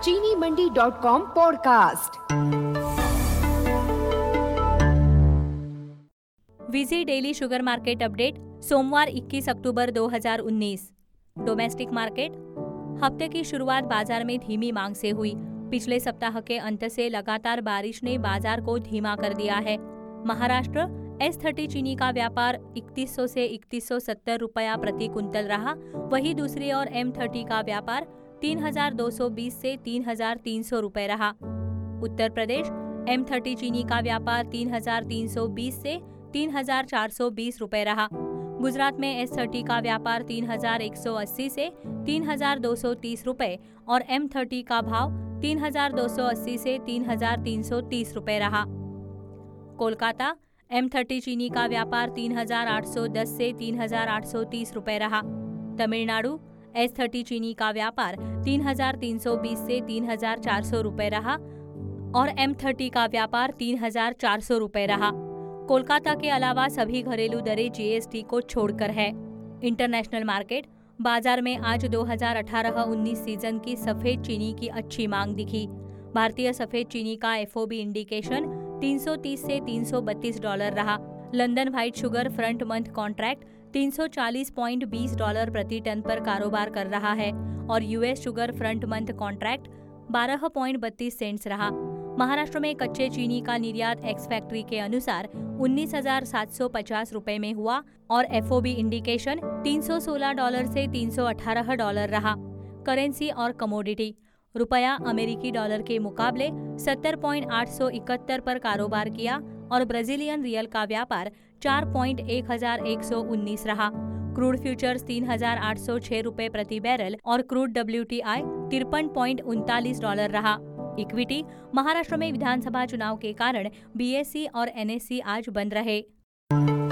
चीनी मंडी.com podcast. VG daily sugar market update सोमवार 21 अक्टूबर 2019। Domestic market. हफ्ते की शुरुआत बाजार में धीमी मांग से हुई। पिछले सप्ताह के अंत से लगातार बारिश ने बाजार को धीमा कर दिया है। महाराष्ट्र S30 चीनी का व्यापार 3100 से 3170 रुपया प्रति कुंतल रहा। वहीं दूसरी ओर M30 का व्यापार 3220 से 3300 रुपये रहा। उत्तर प्रदेश M30 चीनी का व्यापार 3320 से 3420 रुपये रहा। गुजरात में S30 का व्यापार 3180 से 3230 रुपये और M30 का भाव 3280 से 3330 रुपये रहा। कोलकाता M30 चीनी का व्यापार 3810 से 3830 रुपये रहा। तमिलनाडु S30 चीनी का व्यापार 3320 से 3400 रुपये रहा और M30 का व्यापार 3400 रुपये रहा। कोलकाता के अलावा सभी घरेलू दरें GST को छोड़कर है। International market. बाजार में आज 2018-19 सीजन की सफेद चीनी की अच्छी मांग दिखी। भारतीय सफेद चीनी का FOB इंडिकेशन 330 से $332 रहा। London white sugar front month contract $340.20 प्रति टन पर कारोबार कर रहा है और US sugar front month contract 12.32 cents रहा। महाराष्ट्र में कच्चे चीनी का निर्यात एक्स फैक्ट्री के अनुसार 19,750 रुपये में हुआ और FOB इंडिकेशन $316 से $318 रहा। करेंसी और कमोडिटी। रुपया अमेरिकी डॉलर के मुकाबले 70.871 पर कारोबार किया और ब्राजीलियन रियल का व्यापार 4.1119 रहा। क्रूड फ्यूचर्स $3,806 रुपये प्रति बैरल और क्रूड WTI $53.39 रहा। इक्विटी। महाराष्ट्र में विधानसभा चुनाव के कारण BSE और NSE आज बंद रहे।